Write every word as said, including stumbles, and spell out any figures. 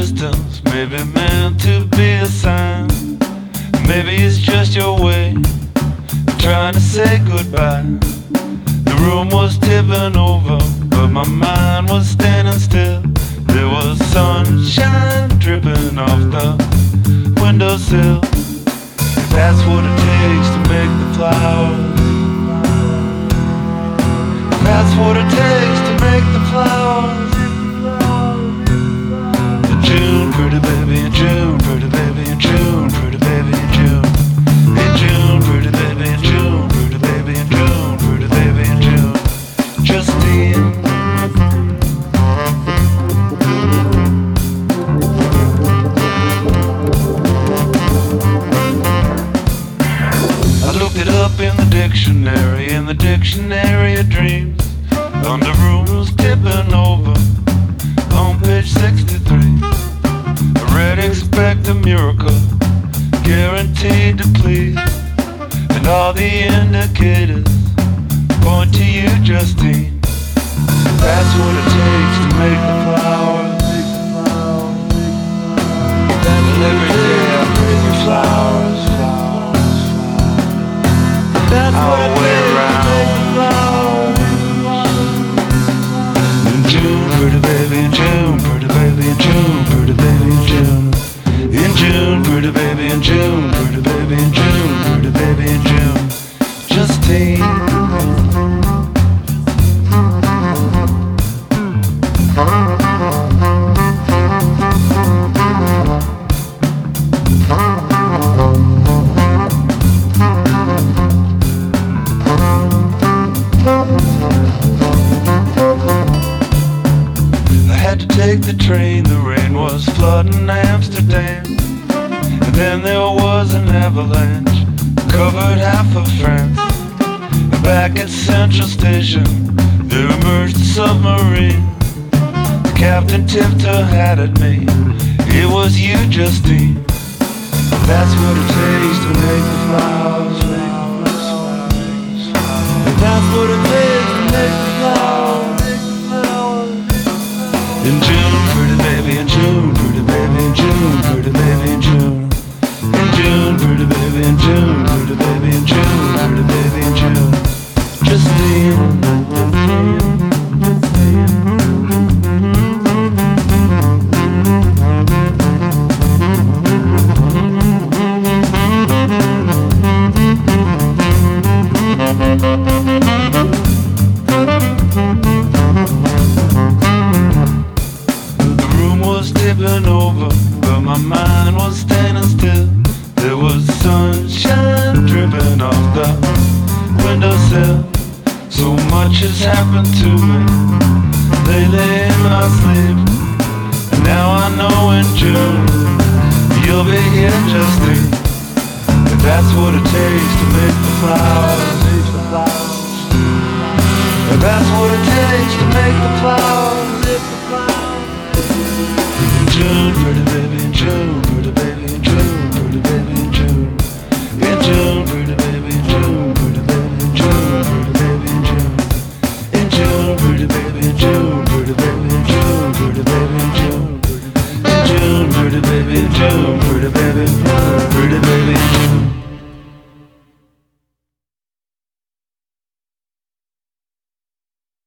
distance may be meant to be a sign. Maybe it's just your way of trying to say goodbye. The room was tipping over, but my mind was standing still. There was sunshine dripping off the windowsill. That's what it takes to make the flowers. That's what it takes to make the flowers. In June, pretty baby, in June, pretty baby, in June, pretty baby, in June. In June, pretty baby, in June, pretty baby, in June, pretty baby, in June. Justine. I looked it up in the dictionary, in the dictionary of dreams. Under rooms tipping over, on page sixty-three. I read expect a miracle, guaranteed to please. And all the indicators point to you, Justine. That's what it takes to make the flowers. And every day I bring you flowers. That's what it takes to make the flowers. In June, pretty baby, in June, pretty baby, in June, pretty baby, in June. In June, pretty baby, in June, pretty baby, in June, pretty baby, in June. Justine. Take the train, the rain was flooding Amsterdam. And then there was an avalanche, covered half of France. And back at Central Station, there emerged a submarine. The captain tipped her hat at me. It was you, Justine. That's what it takes to make the flowers. That's what it takes to make the flowers. In June, pretty baby, in June, pretty baby, in June, pretty baby, in June. In June, pretty baby, in June, pretty baby, in June, pretty baby, in June. Justine. Over, but my mind was standing still. There was sunshine dripping off the windowsill. So much has happened to me lately in my sleep. And now I know in June you'll be here, Justine. And that's what it takes to make the flowers. And that's what it takes to make the flowers. June, pretty baby, in June, pretty baby, in June, pretty baby, in June. In June, pretty baby, in June, pretty baby, in June, pretty baby, in June. In June, pretty baby, in June, pretty baby, in June, pretty baby, in June. In June, pretty baby, in June, pretty baby, pretty baby, in June.